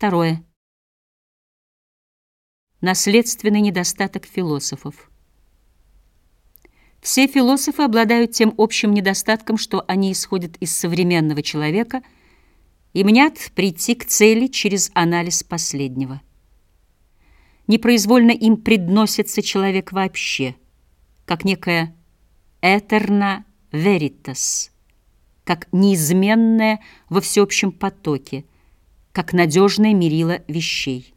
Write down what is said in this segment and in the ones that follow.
Второе. Наследственный недостаток философов. Все философы обладают тем общим недостатком, что они исходят из современного человека и мнят прийти к цели через анализ последнего. Непроизвольно им предносится человек вообще, как некое «этерна веритас», как неизменное во всеобщем потоке, как надежное мерило вещей.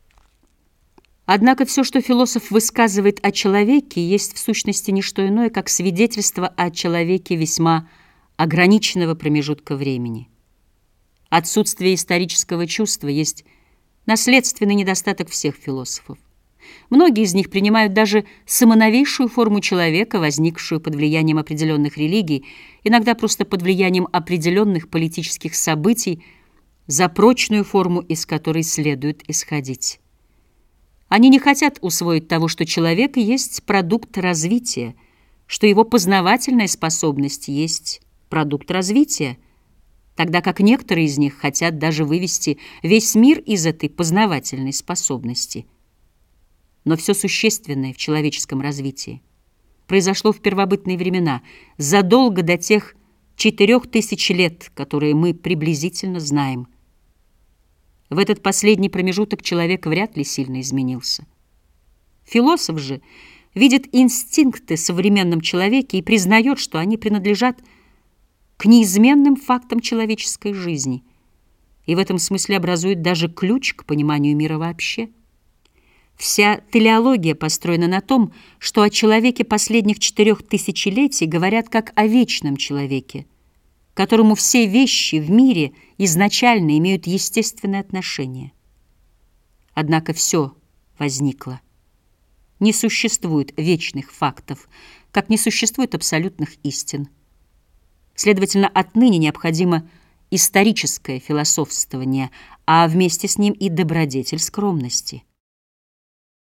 Однако все, что философ высказывает о человеке, есть в сущности не что иное, как свидетельство о человеке весьма ограниченного промежутка времени. Отсутствие исторического чувства есть наследственный недостаток всех философов. Многие из них принимают даже самоновейшую форму человека, возникшую под влиянием определенных религий, иногда просто под влиянием определенных политических событий, за прочную форму, из которой следует исходить. Они не хотят усвоить того, что человек есть продукт развития, что его познавательная способность есть продукт развития, тогда как некоторые из них хотят даже вывести весь мир из этой познавательной способности. Но все существенное в человеческом развитии произошло в первобытные времена, задолго до тех 4000 лет, которые мы приблизительно знаем. В этот последний промежуток человек вряд ли сильно изменился. Философ же видит инстинкты в современном человеке и признает, что они принадлежат к неизменным фактам человеческой жизни и в этом смысле образует даже ключ к пониманию мира вообще. Вся телеология построена на том, что о человеке последних 4000 летий говорят как о вечном человеке, которому все вещи в мире изначально имеют естественное отношение. Однако все возникло. Не существует вечных фактов, как не существует абсолютных истин. Следовательно, отныне необходимо историческое философствование, а вместе с ним и добродетель скромности.